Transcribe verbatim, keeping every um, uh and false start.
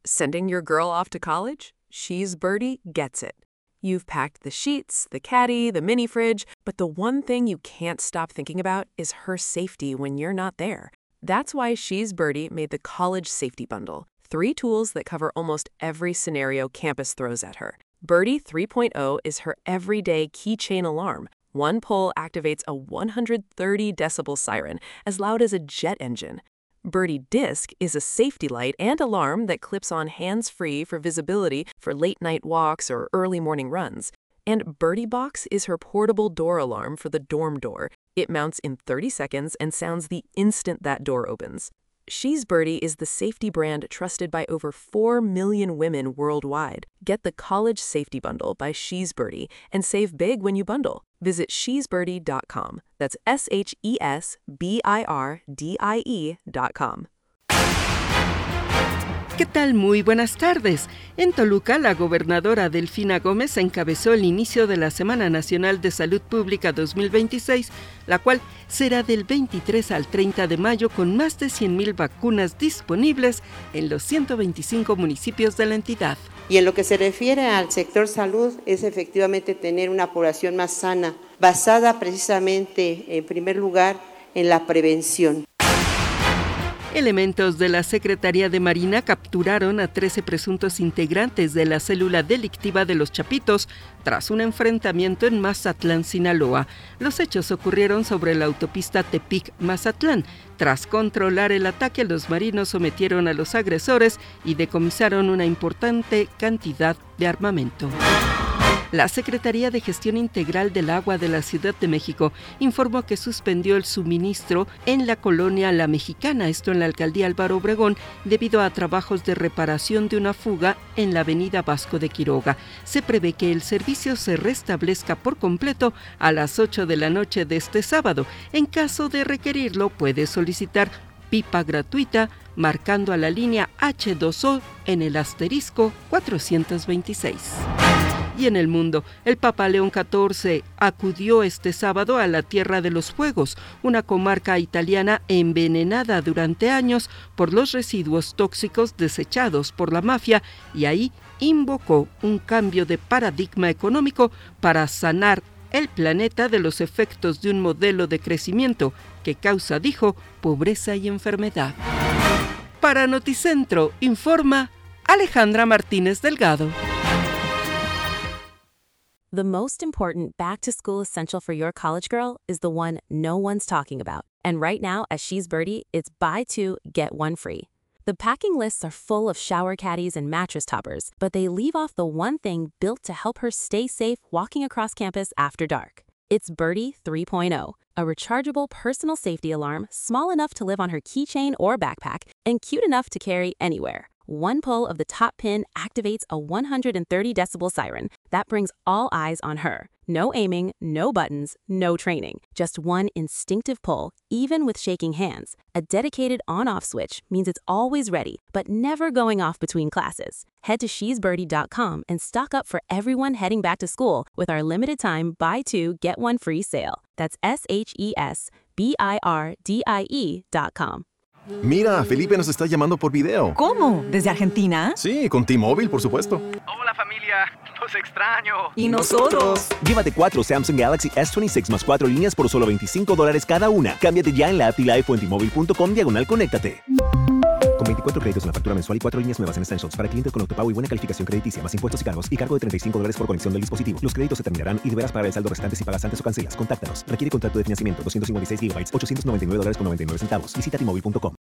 Sending your girl off to college? She's Birdie gets it. You've packed the sheets, the caddy, the mini fridge, but the one thing you can't stop thinking about is her safety when you're not there. That's why She's Birdie made the College Safety Bundle. Three tools that cover almost every scenario campus throws at her. Birdie three point oh is her everyday keychain alarm. One pull activates a one hundred thirty decibel siren, as loud as a jet engine. Birdie Disc is a safety light and alarm that clips on hands-free for visibility for late-night walks or early morning runs. And Birdie Box is her portable door alarm for the dorm door. It mounts in thirty seconds and sounds the instant that door opens. She's Birdie is the safety brand trusted by over four million women worldwide. Get the College Safety Bundle by She's Birdie and save big when you bundle. Visit she's birdie dot com. That's S H E S B I R D I E dot com. ¿Qué tal? Muy buenas tardes. En Toluca, la gobernadora Delfina Gómez encabezó el inicio de la Semana Nacional de Salud Pública dos mil veintiséis, la cual será del veintitrés al treinta de mayo con más de cien mil vacunas disponibles en los ciento veinticinco municipios de la entidad. Y en lo que se refiere al sector salud, es efectivamente tener una población más sana, basada precisamente, en primer lugar, en la prevención. Elementos de la Secretaría de Marina capturaron a trece presuntos integrantes de la célula delictiva de Los Chapitos tras un enfrentamiento en Mazatlán, Sinaloa. Los hechos ocurrieron sobre la autopista Tepic-Mazatlán. Tras controlar el ataque, los marinos sometieron a los agresores y decomisaron una importante cantidad de armamento. La Secretaría de Gestión Integral del Agua de la Ciudad de México informó que suspendió el suministro en la colonia La Mexicana, esto en la alcaldía Álvaro Obregón, debido a trabajos de reparación de una fuga en la avenida Vasco de Quiroga. Se prevé que el servicio se restablezca por completo a las ocho de la noche de este sábado. En caso de requerirlo, puede solicitar pipa gratuita marcando a la línea hache dos o en el asterisco cuatrocientos veintiséis. Y en el mundo, el Papa León catorce acudió este sábado a la Tierra de los Fuegos, una comarca italiana envenenada durante años por los residuos tóxicos desechados por la mafia, y ahí invocó un cambio de paradigma económico para sanar el planeta de los efectos de un modelo de crecimiento que causa, dijo, pobreza y enfermedad. Para Noticentro, informa Alejandra Martínez Delgado. The most important back-to-school essential for your college girl is the one no one's talking about. And right now, at She's Birdie, it's buy two, get one free. The packing lists are full of shower caddies and mattress toppers, but they leave off the one thing built to help her stay safe walking across campus after dark. It's Birdie three point oh, a rechargeable personal safety alarm small enough to live on her keychain or backpack and cute enough to carry anywhere. One pull of the top pin activates a one hundred thirty decibel siren that brings all eyes on her. No aiming, no buttons, no training. Just one instinctive pull, even with shaking hands. A dedicated on-off switch means it's always ready, but never going off between classes. Head to she's birdie dot com and stock up for everyone heading back to school with our limited time buy two, get one free sale. That's S H E S B I R D I E dot com. Mira, Felipe nos está llamando por video. ¿Cómo? ¿Desde Argentina? Sí, con T-Mobile, por supuesto. Hola familia, los extraño. ¿Y nosotros? Llévate cuatro Samsung Galaxy S veintiséis más cuatro líneas por solo veinticinco dólares cada una. Cámbiate ya en la app T-Life o en T Mobile punto com diagonal conéctate. Con veinticuatro créditos en la factura mensual y cuatro líneas nuevas en Essentials para clientes con autopago y buena calificación crediticia, más impuestos y cargos y cargo de treinta y cinco dólares por conexión del dispositivo. Los créditos se terminarán y deberás pagar el saldo restante si pagas antes o cancelas. Contáctanos. Requiere contrato de financiamiento doscientos cincuenta y seis gigabytes, ochocientos noventa y nueve dólares con noventa y nueve centavos. Visita T Mobile punto com.